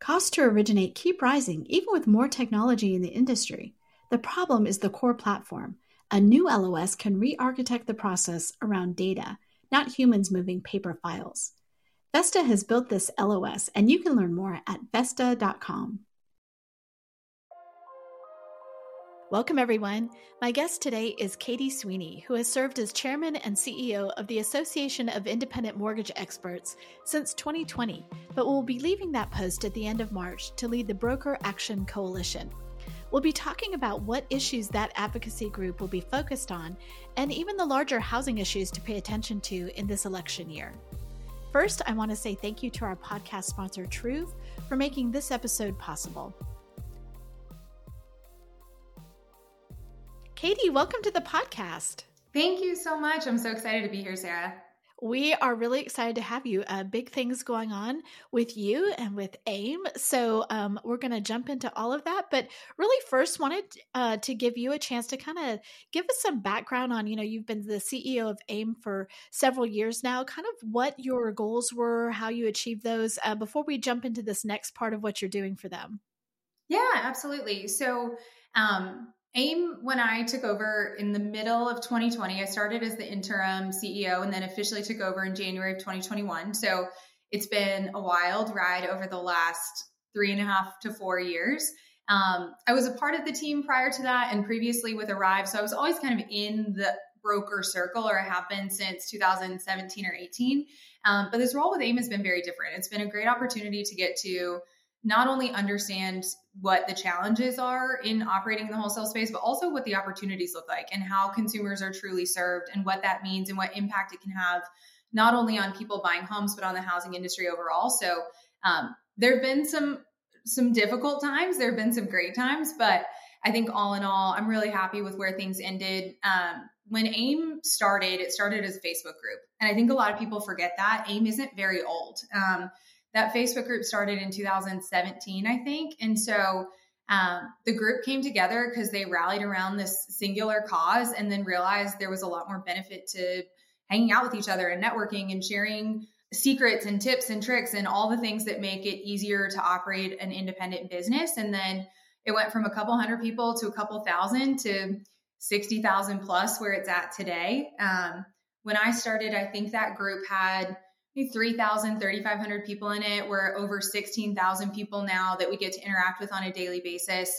Costs to originate keep rising, even with more technology in the industry. The problem is the core platform. A new LOS can re-architect the process around data, not humans moving paper files. Vesta has built this LOS, and you can learn more at Vesta.com. Welcome, everyone. My guest today is Katie Sweeney, who has served as chairman and CEO of the Association of Independent Mortgage Experts since 2020, but will be leaving that post at the end of March to lead the Broker Action Coalition. We'll be talking about what issues that advocacy group will be focused on, and even the larger housing issues to pay attention to in this election year. First, I want to say thank you to our podcast sponsor, Truth, for making this episode possible. Katie, welcome to the podcast. Thank you so much. I'm so excited to be here, Sarah. We are really excited to have you. Big things going on with you and with AIM. So we're going to jump into all of that. But really first wanted to give you a chance to kind of give us some background on, you've been the CEO of AIM for several years now, kind of what your goals were, how you achieved those before we jump into this next part of what you're doing for them. Yeah, absolutely. So AIM, when I took over in the middle of 2020, I started as the interim CEO and then officially took over in January of 2021. So it's been a wild ride over the last 3.5 to 4 years. I was a part of the team prior to that and previously with Arrive. So I was always kind of in the broker circle, or I have been since 2017 or 18. But this role with AIM has been very different. It's been a great opportunity to get to not only understand what the challenges are in operating in the wholesale space, but also what the opportunities look like and how consumers are truly served and what that means and what impact it can have not only on people buying homes, but on the housing industry overall. So there have been some difficult times. There have been some great times, but I think all in all, I'm really happy with where things ended. When AIM started, it started as a Facebook group. And I think a lot of people forget that AIM isn't very old. That Facebook group started in 2017, I think. And so the group came together because they rallied around this singular cause and then realized there was a lot more benefit to hanging out with each other and networking and sharing secrets and tips and tricks and all the things that make it easier to operate an independent business. And then it went from a couple hundred people to a couple thousand to 60,000 plus where it's at today. When I started, I think that group had 3,000, 3,500 people in it. We're over 16,000 people now that we get to interact with on a daily basis.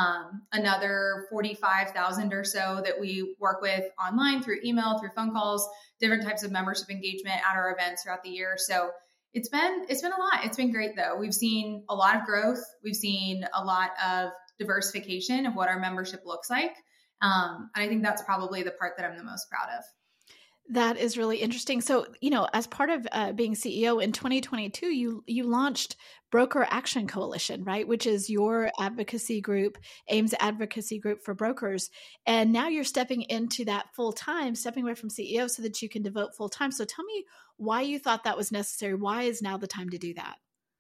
Another 45,000 or so that we work with online through email, through phone calls, different types of membership engagement at our events throughout the year. So it's been a lot. It's been great though. We've seen a lot of growth. We've seen a lot of diversification of what our membership looks like. And I think that's probably the part that I'm the most proud of. That is really interesting. So, as part of being CEO in 2022, you launched Broker Action Coalition, right? Which is your advocacy group, AIM's advocacy group for brokers. And now you're stepping into that full time, stepping away from CEO so that you can devote full time. So tell me why you thought that was necessary. Why is now the time to do that?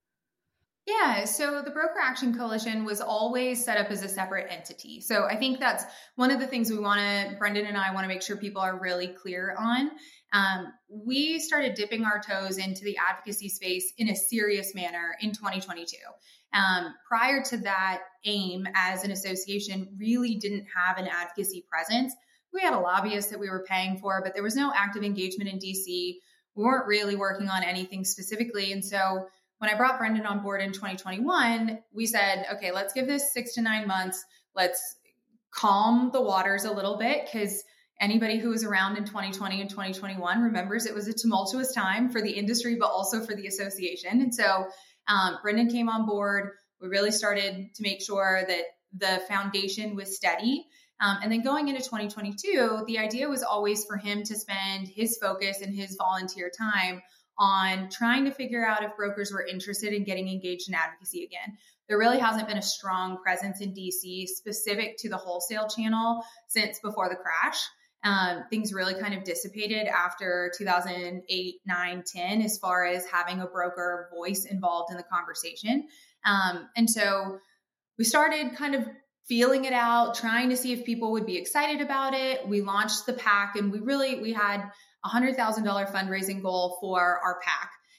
Yeah, so the Broker Action Coalition was always set up as a separate entity. So I think that's one of the things Brendan and I want to make sure people are really clear on. We started dipping our toes into the advocacy space in a serious manner in 2022. Prior to that, AIM as an association really didn't have an advocacy presence. We had a lobbyist that we were paying for, but there was no active engagement in DC. We weren't really working on anything specifically. And so when I brought Brendan on board in 2021, we said, okay, let's give this 6 to 9 months. Let's calm the waters a little bit because anybody who was around in 2020 and 2021 remembers it was a tumultuous time for the industry, but also for the association. And so Brendan came on board. We really started to make sure that the foundation was steady. And then going into 2022, the idea was always for him to spend his focus and his volunteer time on trying to figure out if brokers were interested in getting engaged in advocacy again. There really hasn't been a strong presence in DC specific to the wholesale channel since before the crash. Things really kind of dissipated after 2008, 9, 10, as far as having a broker voice involved in the conversation. And so we started kind of feeling it out, trying to see if people would be excited about it. We launched the PAC and we had $100,000 fundraising goal for our PAC.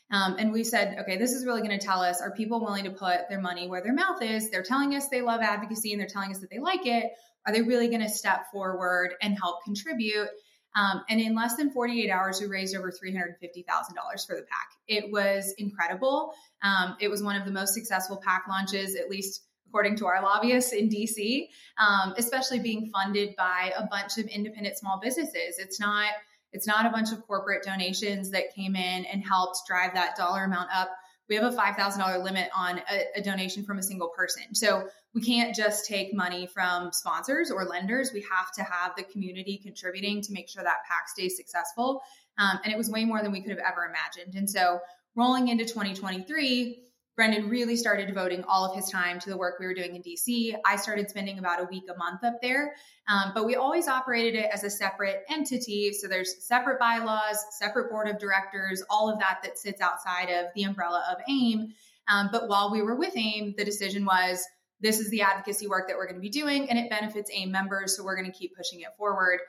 And we said, okay, this is really going to tell us, are people willing to put their money where their mouth is? They're telling us they love advocacy and they're telling us that they like it. Are they really going to step forward and help contribute? And in less than 48 hours, we raised over $350,000 for the PAC. It was incredible. It was one of the most successful PAC launches, at least according to our lobbyists in DC, especially being funded by a bunch of independent small businesses. It's not a bunch of corporate donations that came in and helped drive that dollar amount up. We have a $5,000 limit on a donation from a single person. So we can't just take money from sponsors or lenders. We have to have the community contributing to make sure that PAC stays successful. And it was way more than we could have ever imagined. And so rolling into 2023, Brendan really started devoting all of his time to the work we were doing in DC. I started spending about a week a month up there, but we always operated it as a separate entity. So there's separate bylaws, separate board of directors, all of that sits outside of the umbrella of AIM. But while we were with AIM, the decision was, this is the advocacy work that we're going to be doing, and it benefits AIM members, so we're going to keep pushing it forward.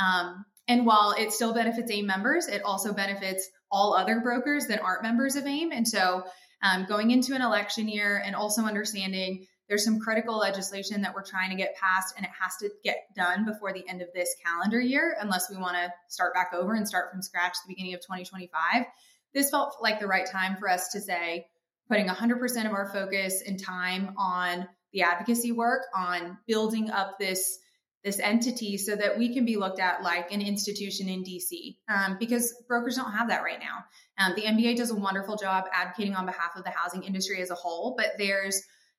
And while it still benefits AIM members, it also benefits all other brokers that aren't members of AIM. And so going into an election year and also understanding there's some critical legislation that we're trying to get passed, and it has to get done before the end of this calendar year, unless we want to start back over and start from scratch at the beginning of 2025. This felt like the right time for us to say, putting 100% of our focus and time on the advocacy work, on building up this entity so that we can be looked at like an institution in DC, because brokers don't have that right now. The MBA does a wonderful job advocating on behalf of the housing industry as a whole, but there's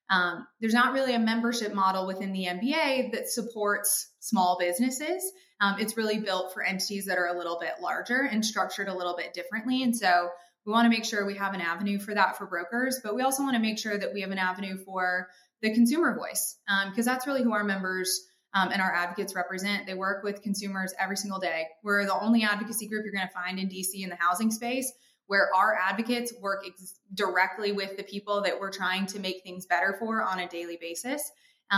not really a membership model within the MBA that supports small businesses. It's really built for entities that are a little bit larger and structured a little bit differently. And so we want to make sure we have an avenue for that for brokers, but we also want to make sure that we have an avenue for the consumer voice, because that's really who our members and our advocates represent. They work with consumers every single day. We're the only advocacy group you're going to find in DC in the housing space where our advocates work directly with the people that we're trying to make things better for on a daily basis.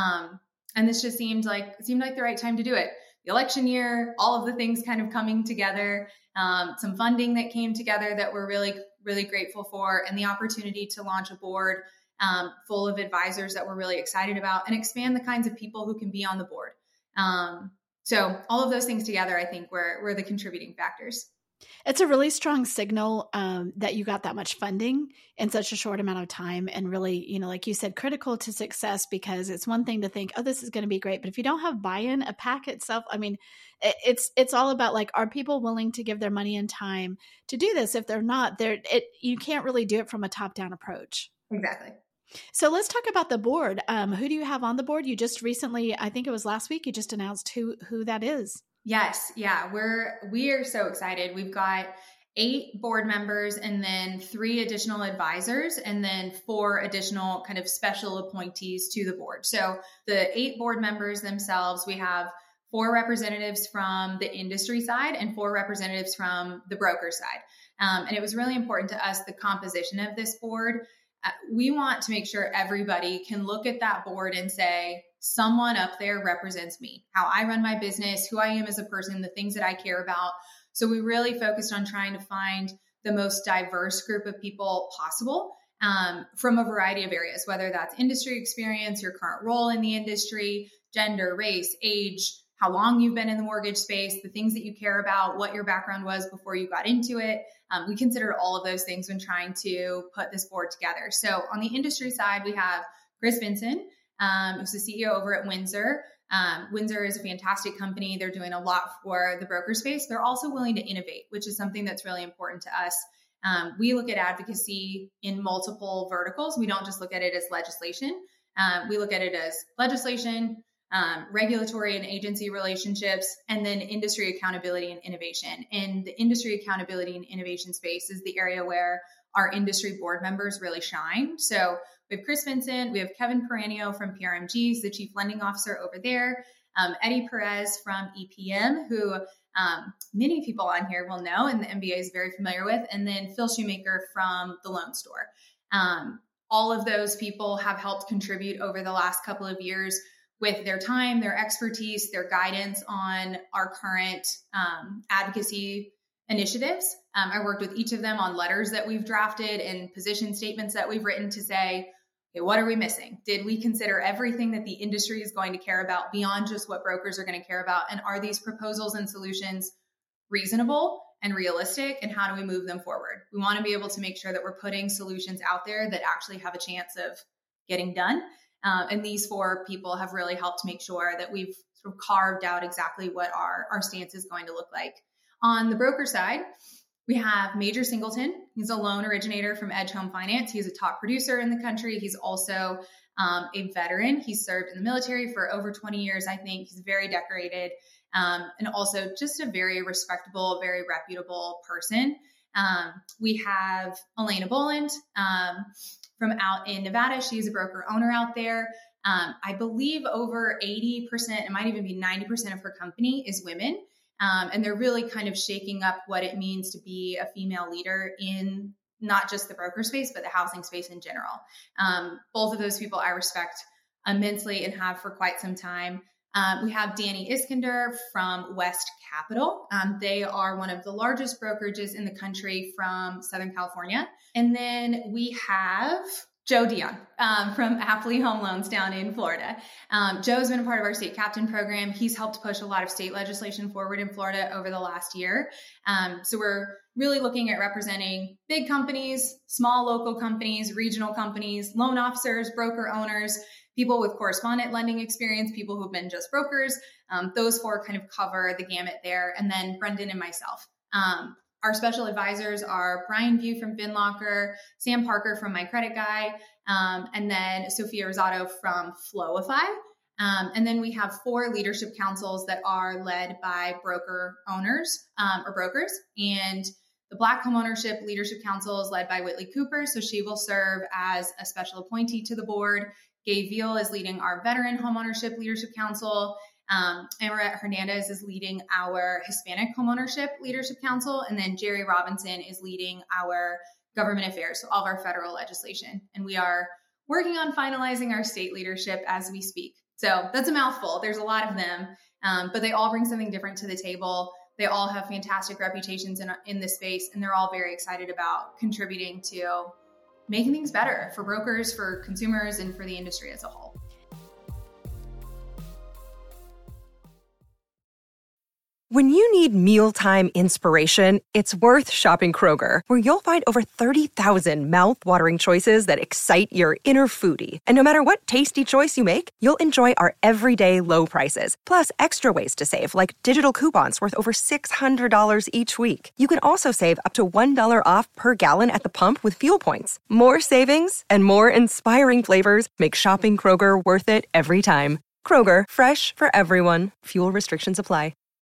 And this just seemed like the right time to do it. The election year, all of the things kind of coming together, some funding that came together that we're really, really grateful for, and the opportunity to launch a board full of advisors that we're really excited about, and expand the kinds of people who can be on the board. So all of those things together, I think were the contributing factors. It's a really strong signal that you got that much funding in such a short amount of time, and really, like you said, critical to success, because it's one thing to think, oh, this is going to be great. But if you don't have buy-in, a PAC itself, I mean, it's all about like, are people willing to give their money and time to do this? If they're not, you can't really do it from a top-down approach. Exactly. So let's talk about the board. Who do you have on the board? You just recently, I think it was last week, you just announced who that is. Yes. Yeah. We are so excited. We've got 8 board members and then 3 additional advisors and then 4 additional kind of special appointees to the board. So the 8 board members themselves, we have 4 representatives from the industry side and 4 representatives from the broker side. And it was really important to us, the composition of this board. We want to make sure everybody can look at that board and say, someone up there represents me, how I run my business, who I am as a person, the things that I care about. So we really focused on trying to find the most diverse group of people possible from a variety of areas, whether that's industry experience, your current role in the industry, gender, race, age, how long you've been in the mortgage space, the things that you care about, what your background was before you got into it. We considered all of those things when trying to put this board together. So on the industry side, we have Chris Vinson, who's the CEO over at Windsor. Windsor is a fantastic company. They're doing a lot for the broker space. They're also willing to innovate, which is something that's really important to us. We look at advocacy in multiple verticals. We don't just look at it as legislation. We look at it as legislation, regulatory and agency relationships, and then industry accountability and innovation. And the industry accountability and innovation space is the area where our industry board members really shine. So we have Chris Vinson, we have Kevin Peranio from PRMG, he's the chief lending officer over there, Eddie Perez from EPM, who many people on here will know and the MBA is very familiar with, and then Phil Shoemaker from the Loan Store. All of those people have helped contribute over the last couple of years with their time, their expertise, their guidance on our current advocacy initiatives. I worked with each of them on letters that we've drafted and position statements that we've written to say, okay, what are we missing? Did we consider everything that the industry is going to care about beyond just what brokers are going to care about? And are these proposals and solutions reasonable and realistic? And how do we move them forward? We want to be able to make sure that we're putting solutions out there that actually have a chance of getting done. And these 4 people have really helped make sure that we've sort of carved out exactly what our stance is going to look like. On the broker side, we have Major Singleton. He's a loan originator from Edge Home Finance. He's a top producer in the country. He's also a veteran. He's served in the military for over 20 years, I think. He's very decorated and also just a very respectable, very reputable person. We have Elena Boland from out in Nevada. She's a broker owner out there. I believe over 80%, it might even be 90% of her company is women. And they're really kind of shaking up what it means to be a female leader in not just the broker space, but the housing space in general. Both of those people I respect immensely and have for quite some time. We have Danny Iskander from West Capital. They are one of the largest brokerages in the country from Southern California. And then we have Joe Dion from Appley Home Loans down in Florida. Joe's been a part of our state captain program. He's helped push a lot of state legislation forward in Florida over the last year. So we're really looking at representing big companies, small local companies, regional companies, loan officers, broker owners, people with correspondent lending experience, people who've been just brokers. Those 4 kind of cover the gamut there. And then Brendan and myself. Our special advisors are Brian View from FinLocker, Sam Parker from My Credit Guy, and then Sophia Rosado from Flowify. And then we have 4 leadership councils that are led by broker owners or brokers. And the Black Homeownership Leadership Council is led by Whitley Cooper. So she will serve as a special appointee to the board. Gay Veal is leading our Veteran Homeownership Leadership Council. Amaret Hernandez is leading our Hispanic Homeownership Leadership Council. And then Jerry Robinson is leading our government affairs, so all of our federal legislation. And we are working on finalizing our state leadership as we speak. So that's a mouthful. There's a lot of them, but they all bring something different to the table. They all have fantastic reputations in this space, and they're all very excited about contributing to making things better for brokers, for consumers, and for the industry as a whole. When you need mealtime inspiration, it's worth shopping Kroger, where you'll find over 30,000 mouth-watering choices that excite your inner foodie. And no matter what tasty choice you make, you'll enjoy our everyday low prices, plus extra ways to save, like digital coupons worth over $600 each week. You can also save up to $1 off per gallon at the pump with fuel points. More savings and more inspiring flavors make shopping Kroger worth it every time. Kroger, fresh for everyone. Fuel restrictions apply.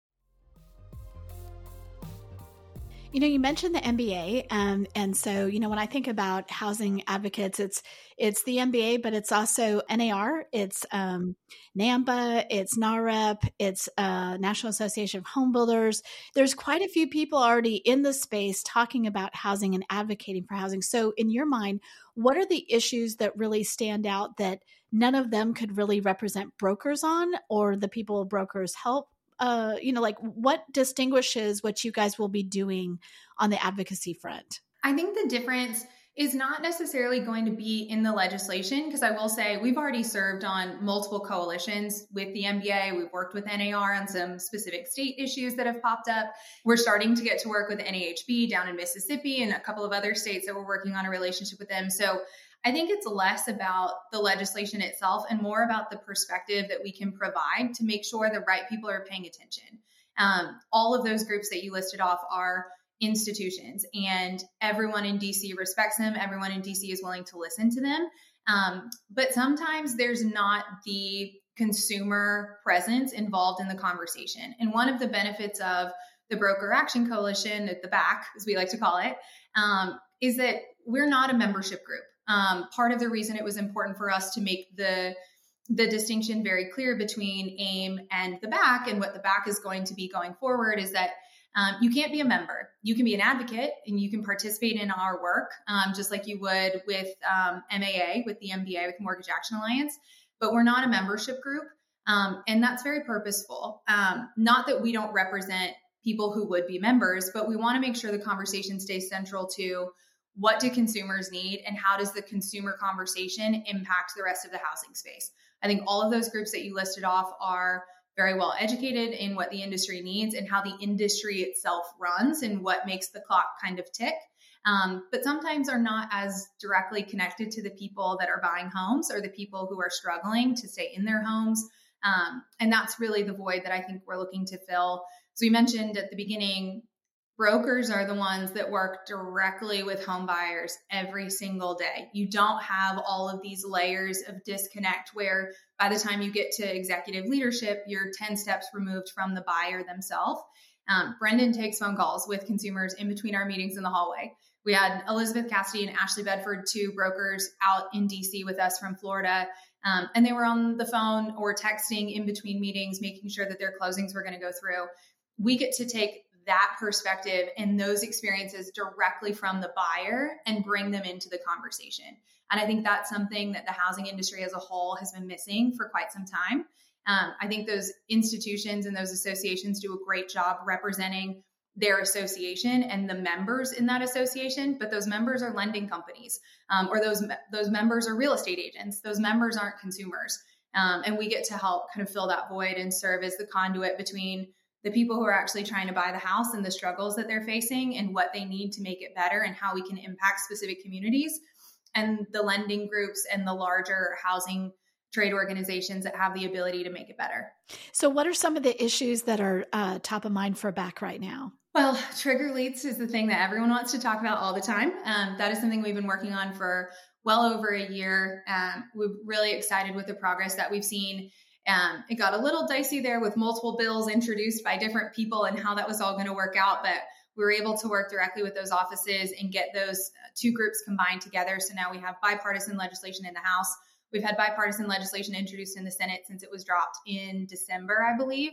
You know, you mentioned the MBA, and so, you know, when I think about housing advocates, it's the MBA, but it's also NAR, it's NAMBA, it's NAREP, it's National Association of Home Builders. There's quite a few people already in the space talking about housing and advocating for housing. So in your mind, what are the issues that really stand out that none of them could really represent brokers on, or the people brokers help? You know, like what distinguishes what you guys will be doing on the advocacy front? I think the difference is not necessarily going to be in the legislation, because I will say we've already served on multiple coalitions with the MBA. We've worked with NAR on some specific state issues that have popped up. We're starting to get to work with NAHB down in Mississippi and a couple of other states that we're working on a relationship with them. So I think it's less about the legislation itself and more about the perspective that we can provide to make sure the right people are paying attention. All of those groups that you listed off are institutions, and everyone in DC respects them. Everyone in DC is willing to listen to them. But sometimes there's not the consumer presence involved in the conversation. And one of the benefits of the Broker Action Coalition at the back, as we like to call it, is that we're not a membership group. Part of the reason it was important for us to make the distinction very clear between AIM and the back, and what the back is going to be going forward, is that you can't be a member. You can be an advocate and you can participate in our work, just like you would with MAA, with the MBA, with Mortgage Action Alliance, but we're not a membership group. And that's very purposeful. Not that we don't represent people who would be members, but we want to make sure the conversation stays central to what do consumers need and how does the consumer conversation impact the rest of the housing space. I think all of those groups that you listed off are very well educated in what the industry needs and how the industry itself runs and what makes the clock kind of tick. But sometimes are not as directly connected to the people that are buying homes or the people who are struggling to stay in their homes. And that's really the void that I think we're looking to fill. So we mentioned at the beginning, brokers are the ones that work directly with home buyers every single day. You don't have all of these layers of disconnect where by the time you get to executive leadership, you're 10 steps removed from the buyer themselves. Brendan takes phone calls with consumers in between our meetings in the hallway. We had Elizabeth Cassidy and Ashley Bedford, two brokers out in DC with us from Florida. And they were on the phone or texting in between meetings, making sure that their closings were going to go through. We get to take that perspective and those experiences directly from the buyer and bring them into the conversation. And I think that's something that the housing industry as a whole has been missing for quite some time. I think those institutions and those associations do a great job representing their association and the members in that association, but those members are lending companies, or those members are real estate agents. Those members aren't consumers. And we get to help kind of fill that void and serve as the conduit between the people who are actually trying to buy the house and the struggles that they're facing and what they need to make it better and how we can impact specific communities, and the lending groups and the larger housing trade organizations that have the ability to make it better. So what are some of the issues that are top of mind for BAC right now? Well, trigger leads is the thing that everyone wants to talk about all the time. That is something we've been working on for well over a year. We're really excited with the progress that we've seen. It got a little dicey there with multiple bills introduced by different people and how that was all going to work out, but we were able to work directly with those offices and get those two groups combined together. So now we have bipartisan legislation in the House. We've had bipartisan legislation introduced in the Senate since it was dropped in December, I believe.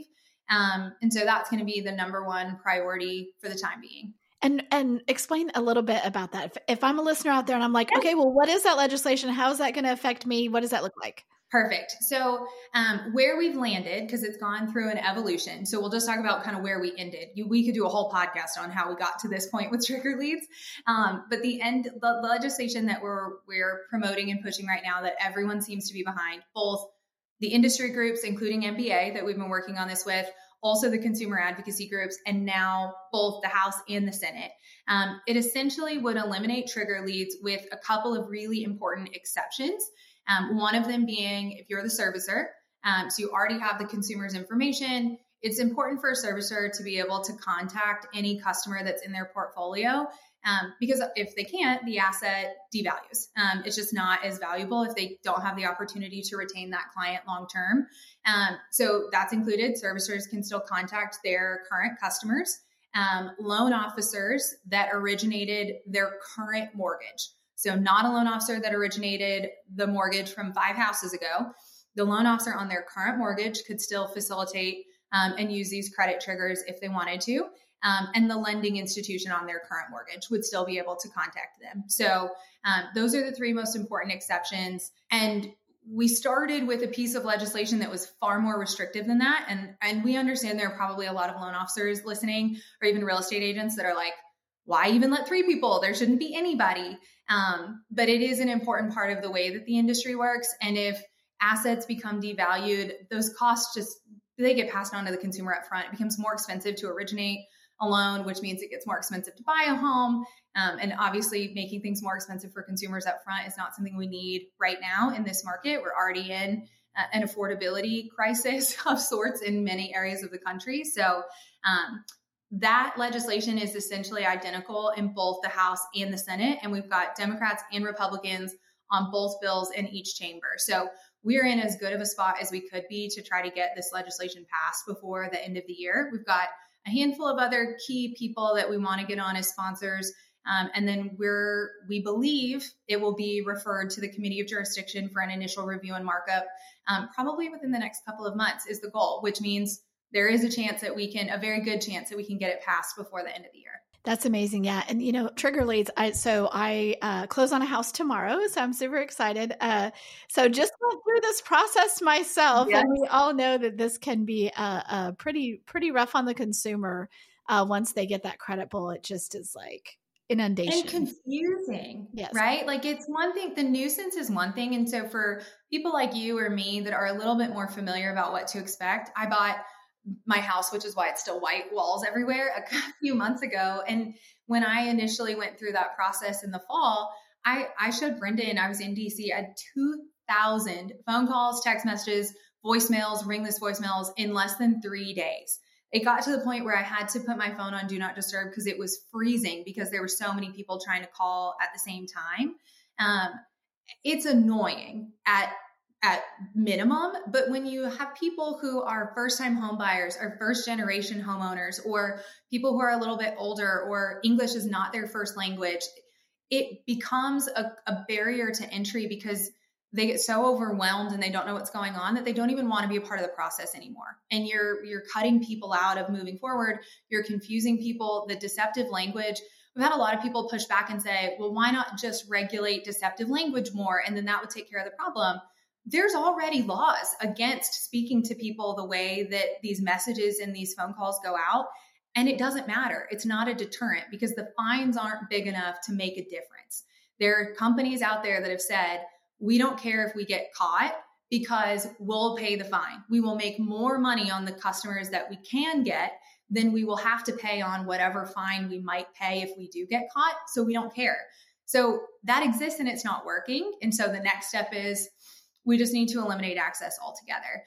And so that's going to be the number one priority for the time being. And explain a little bit about that. If I'm a listener out there and I'm like, okay, well, what is that legislation? How is that going to affect me? What does that look like? Perfect. So where we've landed, because it's gone through an evolution. So we'll just talk about kind of where we ended. We could do a whole podcast on how we got to this point with trigger leads. But the legislation that we're promoting and pushing right now that everyone seems to be behind, both the industry groups, including MBA that we've been working on this with, also the consumer advocacy groups, and now both the House and the Senate. It essentially would eliminate trigger leads with a couple of really important exceptions. One of them being if you're the servicer, so you already have the consumer's information, it's important for a servicer to be able to contact any customer that's in their portfolio, because if they can't, the asset devalues. It's just not as valuable if they don't have the opportunity to retain that client long term. So that's included. Servicers can still contact their current customers, loan officers that originated their current mortgage. So not a loan officer that originated the mortgage from 5 houses ago. The loan officer on their current mortgage could still facilitate and use these credit triggers if they wanted to. And the lending institution on their current mortgage would still be able to contact them. So those are the three most important exceptions. And we started with a piece of legislation that was far more restrictive than that. And we understand there are probably a lot of loan officers listening, or even real estate agents that are like, why even let 3 people? There shouldn't be anybody. But it is an important part of the way that the industry works. And if assets become devalued, those costs they get passed on to the consumer up front. It becomes more expensive to originate a loan, which means it gets more expensive to buy a home. And obviously making things more expensive for consumers up front is not something we need right now in this market. We're already in an affordability crisis of sorts in many areas of the country. So that legislation is essentially identical in both the House and the Senate. And we've got Democrats and Republicans on both bills in each chamber. So we're in as good of a spot as we could be to try to get this legislation passed before the end of the year. We've got a handful of other key people that we want to get on as sponsors. And then we believe it will be referred to the Committee of Jurisdiction for an initial review and markup, probably within the next couple of months is the goal, which means there is a very good chance that we can get it passed before the end of the year. That's amazing. Yeah. And, trigger leads. I close on a house tomorrow, so I'm super excited. So just went through this process myself. Yes. And we all know that this can be pretty rough on the consumer once they get that credit pull, it just is like inundation. And confusing, yes. Right? Like it's one thing, the nuisance is one thing. And so for people like you or me that are a little bit more familiar about what to expect, I bought my house, which is why it's still white walls everywhere, a few months ago. And when I initially went through that process in the fall, I showed Brendan, I was in DC, I had 2,000 phone calls, text messages, voicemails, ringless voicemails in less than 3 days. It got to the point where I had to put my phone on Do Not Disturb because it was freezing because there were so many people trying to call at the same time. It's annoying at minimum, but when you have people who are first-time home buyers or first-generation homeowners or people who are a little bit older or English is not their first language, it becomes a barrier to entry because they get so overwhelmed and they don't know what's going on that they don't even want to be a part of the process anymore. And you're cutting people out of moving forward. You're confusing people. The deceptive language. We've had a lot of people push back and say, well, why not just regulate deceptive language more? And then that would take care of the problem. There's already laws against speaking to people the way that these messages and these phone calls go out. And it doesn't matter. It's not a deterrent because the fines aren't big enough to make a difference. There are companies out there that have said, we don't care if we get caught because we'll pay the fine. We will make more money on the customers that we can get than we will have to pay on whatever fine we might pay if we do get caught. So we don't care. So that exists and it's not working. And so the next step is we just need to eliminate access altogether.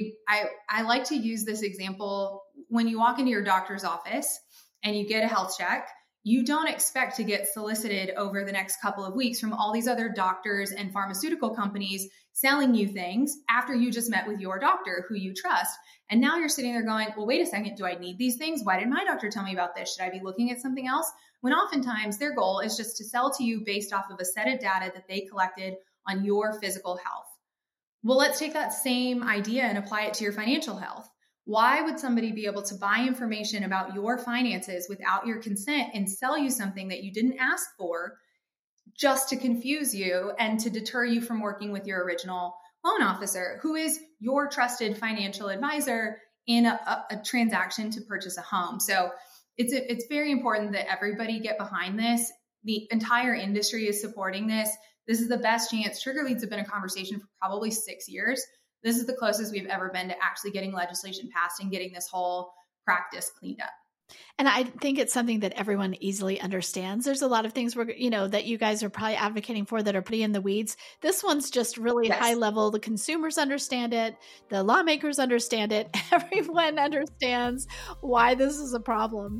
I like to use this example. When you walk into your doctor's office and you get a health check, you don't expect to get solicited over the next couple of weeks from all these other doctors and pharmaceutical companies selling you things after you just met with your doctor who you trust. And now you're sitting there going, well, wait a second, do I need these things? Why did my doctor tell me about this? Should I be looking at something else? When oftentimes their goal is just to sell to you based off of a set of data that they collected on your physical health. Well, let's take that same idea and apply it to your financial health. Why would somebody be able to buy information about your finances without your consent and sell you something that you didn't ask for just to confuse you and to deter you from working with your original loan officer, who is your trusted financial advisor in a transaction to purchase a home? So it's very important that everybody get behind this. The entire industry is supporting this. This is the best chance. Trigger leads have been a conversation for probably 6 years. This is the closest we've ever been to actually getting legislation passed and getting this whole practice cleaned up. And I think it's something that everyone easily understands. There's a lot of things that you guys are probably advocating for that are pretty in the weeds. This one's just really high level. The consumers understand it. The lawmakers understand it. Everyone understands why this is a problem.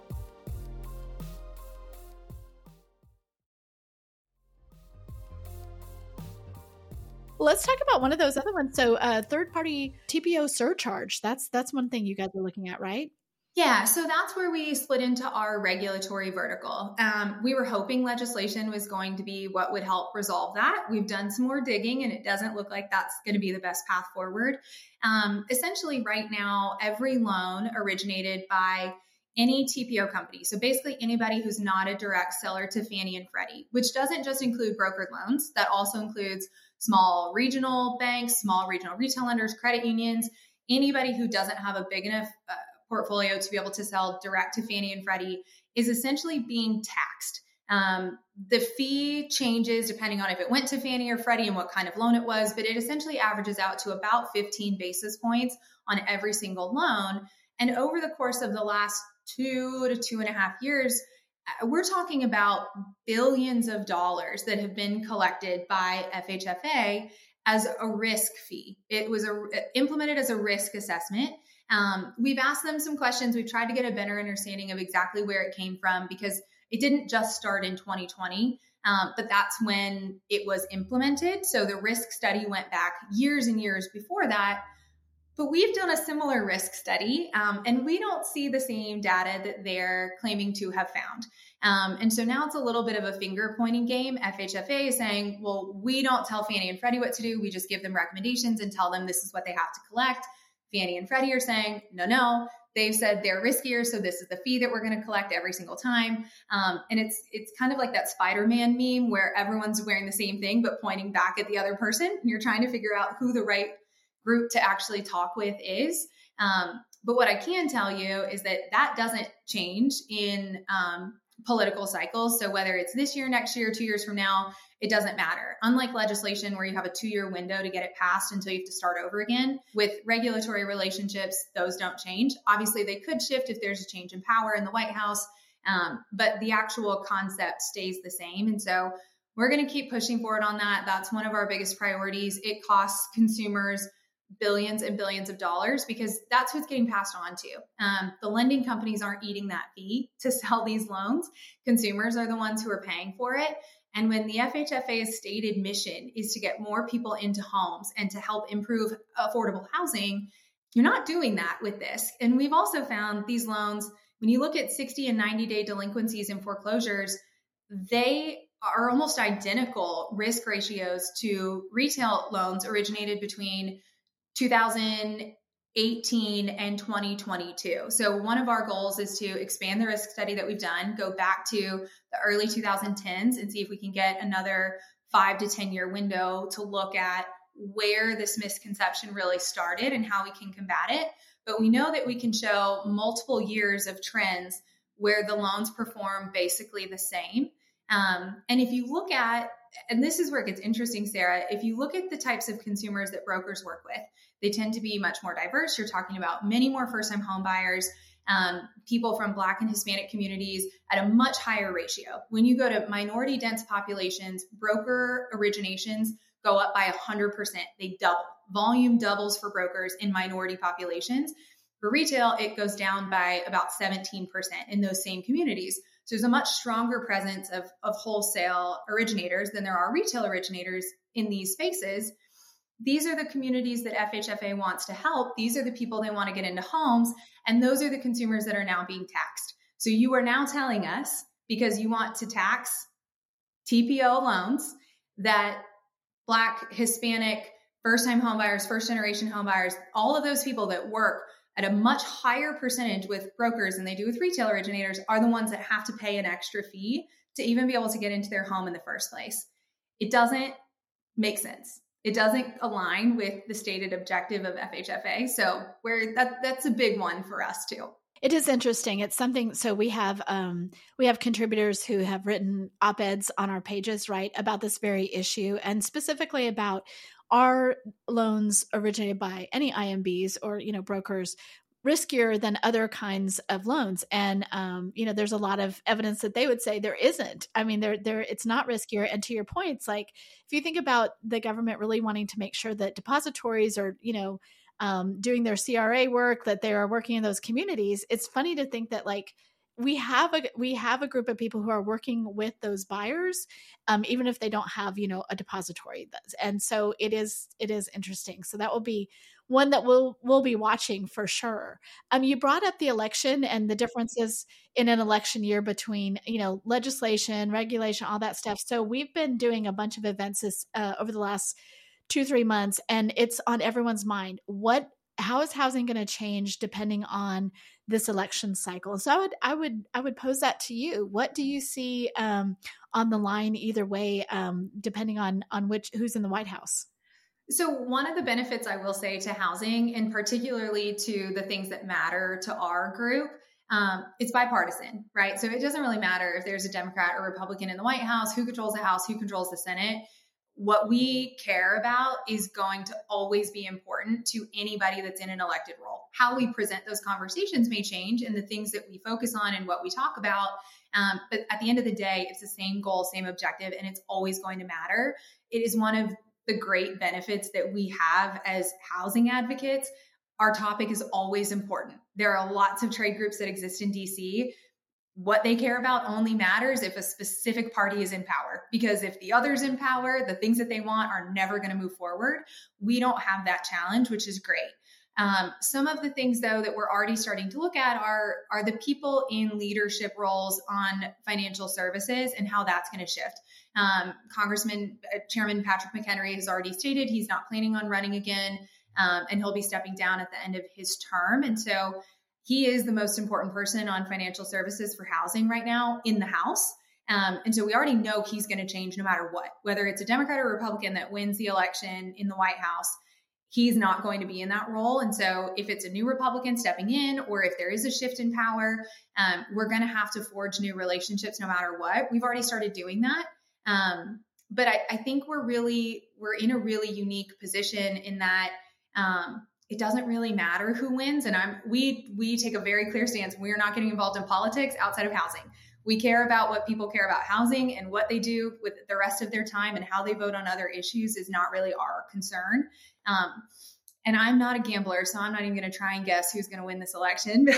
Let's talk about one of those other ones. So third-party TPO surcharge, that's one thing you guys are looking at, right? Yeah, so that's where we split into our regulatory vertical. We were hoping legislation was going to be what would help resolve that. We've done some more digging and it doesn't look like that's going to be the best path forward. Essentially right now, every loan originated by any TPO company, so basically anybody who's not a direct seller to Fannie and Freddie, which doesn't just include brokered loans, that also includes small regional banks, small regional retail lenders, credit unions, anybody who doesn't have a big enough portfolio to be able to sell direct to Fannie and Freddie is essentially being taxed. The fee changes depending on if it went to Fannie or Freddie and what kind of loan it was, but it essentially averages out to about 15 basis points on every single loan. And over the course of the last 2 to 2.5 years, we're talking about billions of dollars that have been collected by FHFA as a risk fee. It was implemented as a risk assessment. We've asked them some questions. We've tried to get a better understanding of exactly where it came from because it didn't just start in 2020, but that's when it was implemented. So the risk study went back years and years before that. But we've done a similar risk study, and we don't see the same data that they're claiming to have found. And so now it's a little bit of a finger pointing game. FHFA is saying, well, we don't tell Fannie and Freddie what to do. We just give them recommendations and tell them this is what they have to collect. Fannie and Freddie are saying, no, they've said they're riskier, so this is the fee that we're going to collect every single time. And it's kind of like that Spider-Man meme where everyone's wearing the same thing but pointing back at the other person, and you're trying to figure out who the right group to actually talk with is. But what I can tell you is that that doesn't change in political cycles. So whether it's this year, next year, 2 years from now, it doesn't matter. Unlike legislation where you have a 2-year window to get it passed until you have to start over again, with regulatory relationships, those don't change. Obviously, they could shift if there's a change in power in the White House, but the actual concept stays the same. And so we're going to keep pushing forward on that. That's one of our biggest priorities. It costs consumers billions and billions of dollars because that's what's getting passed on to. The lending companies aren't eating that fee to sell these loans. Consumers are the ones who are paying for it. And when the FHFA's stated mission is to get more people into homes and to help improve affordable housing, you're not doing that with this. And we've also found these loans, when you look at 60 and 90-day delinquencies and foreclosures, they are almost identical risk ratios to retail loans originated between 2018 and 2022. So one of our goals is to expand the risk study that we've done, go back to the early 2010s and see if we can get another 5 to 10 year window to look at where this misconception really started and how we can combat it. But we know that we can show multiple years of trends where the loans perform basically the same. And if you look at, and this is where it gets interesting, Sarah, if you look at the types of consumers that brokers work with, they tend to be much more diverse. You're talking about many more first-time home buyers, people from Black and Hispanic communities at a much higher ratio. When you go to minority-dense populations, broker originations go up by 100%. They double. Volume doubles for brokers in minority populations. For retail, it goes down by about 17% in those same communities. So there's a much stronger presence of wholesale originators than there are retail originators in these spaces. These are the communities that FHFA wants to help. These are the people they want to get into homes. And those are the consumers that are now being taxed. So you are now telling us, because you want to tax TPO loans, that Black, Hispanic, first-time homebuyers, first-generation homebuyers, all of those people that work at a much higher percentage with brokers than they do with retail originators are the ones that have to pay an extra fee to even be able to get into their home in the first place. It doesn't make sense. It doesn't align with the stated objective of FHFA. So that's a big one for us too. It is interesting. It's something. So we have contributors who have written op-eds on our pages, right, about this very issue, and specifically about are loans originated by any IMBs or brokers riskier than other kinds of loans. And there's a lot of evidence that they would say there isn't. I mean, it's not riskier. And to your point, it's like if you think about the government really wanting to make sure that depositories are doing their CRA work, that they are working in those communities, it's funny to think that like we have a group of people who are working with those buyers, even if they don't have a depository. And so it is interesting. So that will be one that we'll be watching for sure. You brought up the election and the differences in an election year between legislation, regulation, all that stuff. So we've been doing a bunch of events over the last 2-3 months, and it's on everyone's mind. How is housing going to change depending on this election cycle? So I would pose that to you. What do you see on the line either way, depending on who's in the White House? So one of the benefits I will say to housing, and particularly to the things that matter to our group, it's bipartisan, right? So it doesn't really matter if there's a Democrat or Republican in the White House, who controls the House, who controls the Senate. What we care about is going to always be important to anybody that's in an elected role. How we present those conversations may change and the things that we focus on and what we talk about. But at the end of the day, it's the same goal, same objective, and it's always going to matter. It is one of the great benefits that we have as housing advocates. Our topic is always important. There are lots of trade groups that exist in DC. What they care about only matters if a specific party is in power, because if the other's in power, the things that they want are never going to move forward. We don't have that challenge, which is great. Some of the things, though, that we're already starting to look at are the people in leadership roles on financial services and how that's going to shift. Chairman Patrick McHenry has already stated he's not planning on running again, and he'll be stepping down at the end of his term. And so he is the most important person on financial services for housing right now in the House. And so we already know he's going to change no matter what, whether it's a Democrat or Republican that wins the election in the White House. he's not going to be in that role. And so if it's a new Republican stepping in, or if there is a shift in power, we're going to have to forge new relationships no matter what. We've already started doing that. But I think we're in a really unique position in that it doesn't really matter who wins. And we take a very clear stance. We're not getting involved in politics outside of housing. We care about what people care about housing, and what they do with the rest of their time and how they vote on other issues is not really our concern. And I'm not a gambler, so I'm not even going to try and guess who's going to win this election.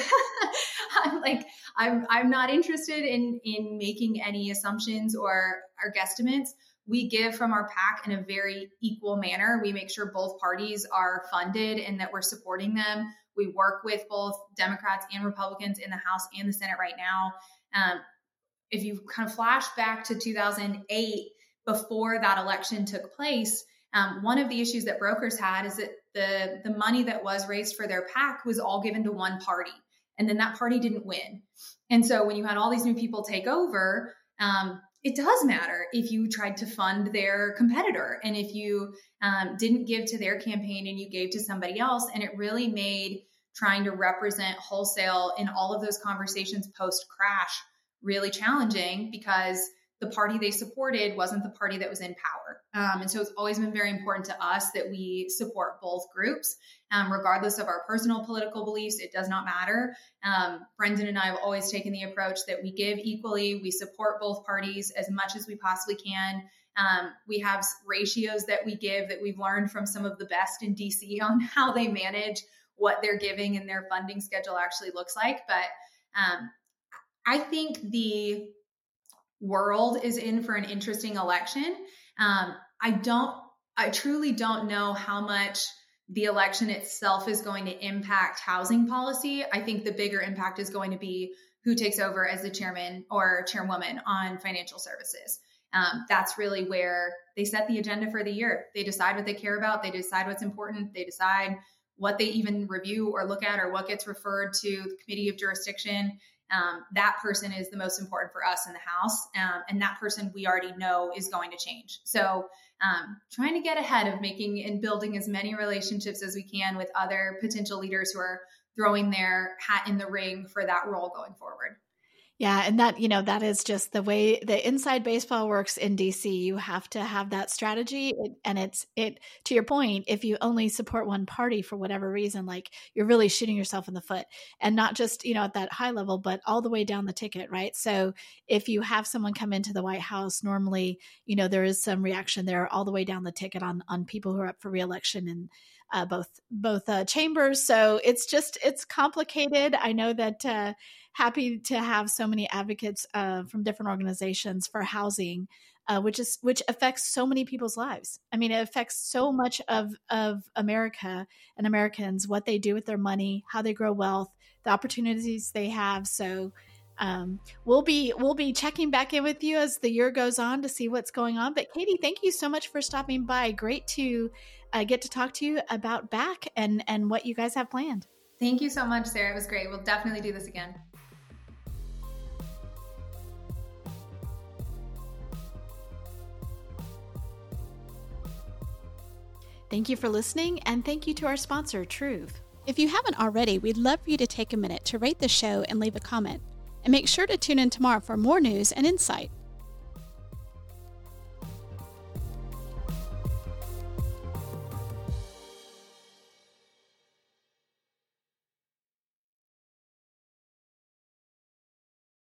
I'm not interested in making any assumptions or guesstimates. We give from our PAC in a very equal manner. We make sure both parties are funded and that we're supporting them. We work with both Democrats and Republicans in the House and the Senate right now. If you kind of flash back to 2008, before that election took place, one of the issues that brokers had is that the money that was raised for their PAC was all given to one party, and then that party didn't win. And so when you had all these new people take over, it does matter if you tried to fund their competitor, and if you didn't give to their campaign and you gave to somebody else. And it really made trying to represent wholesale in all of those conversations post-crash really challenging, because the party they supported wasn't the party that was in power. And so it's always been very important to us that we support both groups, regardless of our personal political beliefs. It does not matter. Brendan and I have always taken the approach that we give equally. We support both parties as much as we possibly can. We have ratios that we give that we've learned from some of the best in DC on how they manage what they're giving and their funding schedule actually looks like. But I think the world is in for an interesting election. I truly don't know how much the election itself is going to impact housing policy. I think the bigger impact is going to be who takes over as the chairman or chairwoman on financial services. That's really where they set the agenda for the year. They decide what they care about. They decide what's important. They decide what they even review or look at, or what gets referred to the committee of jurisdiction. That person is the most important for us in the House. And that person we already know is going to change. So trying to get ahead of making and building as many relationships as we can with other potential leaders who are throwing their hat in the ring for that role going forward. Yeah. And that is just the way the inside baseball works in DC. You have to have that strategy. And to your point, if you only support one party for whatever reason, like, you're really shooting yourself in the foot, and not just, at that high level, but all the way down the ticket. Right. So if you have someone come into the White House, normally, there is some reaction there all the way down the ticket on people who are up for reelection in both chambers. So it's complicated. I know that, happy to have so many advocates from different organizations for housing, which affects so many people's lives. I mean, it affects so much of America and Americans, what they do with their money, how they grow wealth, the opportunities they have. So we'll be checking back in with you as the year goes on to see what's going on. But Katie, thank you so much for stopping by. Great to get to talk to you about BAC and what you guys have planned. Thank you so much, Sarah. It was great. We'll definitely do this again. Thank you for listening, and thank you to our sponsor, Truth. If you haven't already, we'd love for you to take a minute to rate the show and leave a comment. And make sure to tune in tomorrow for more news and insight.